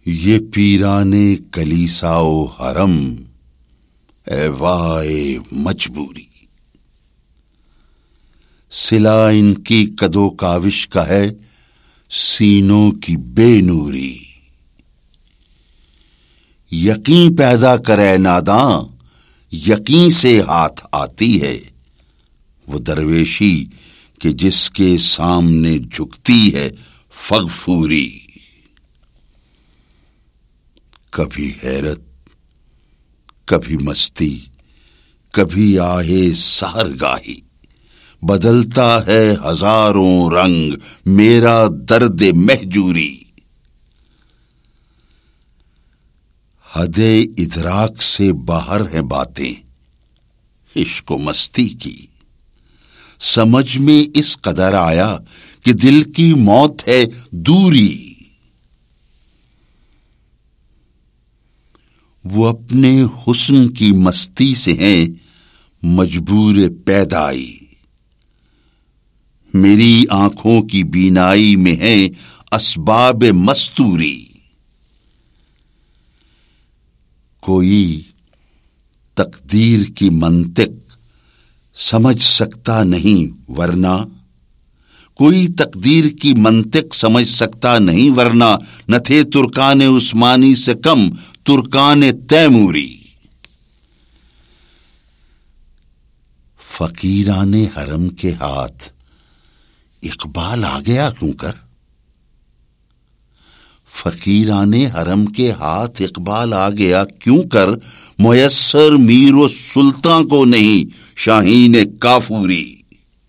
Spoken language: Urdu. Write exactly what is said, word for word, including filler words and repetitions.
یہ پیرانے کلیسا و حرم، اے وائے مجبوری، صلہ ان کی کدو کاوش کا ہے سینوں کی بے نوری۔ یقین پیدا کرے ناداں، یقین سے ہاتھ آتی ہے وہ درویشی کہ جس کے سامنے جھکتی ہے فغفوری۔ کبھی حیرت، کبھی مستی، کبھی آہے سحرگاہی، بدلتا ہے ہزاروں رنگ میرا درد مہجوری۔ حد ادراک سے باہر ہیں باتیں عشق و مستی کی، سمجھ میں اس قدر آیا کہ دل کی موت ہے دوری۔ وہ اپنے حسن کی مستی سے ہیں مجبور پیدائی، میری آنکھوں کی بینائی میں ہے اسباب مستوری۔ کوئی تقدیر کی منطق سمجھ سکتا نہیں ورنہ، کوئی تقدیر کی منطق سمجھ سکتا نہیں ورنہ نہ تھے ترکان عثمانی سے کم ترکان تیموری۔ فقیران حرم کے ہاتھ اقبال آ گیا کیوں کر، فقیران حرم کے ہاتھ اقبال آ گیا کیوں کر، میسر میر و سلطان کو نہیں شاہین کافوری۔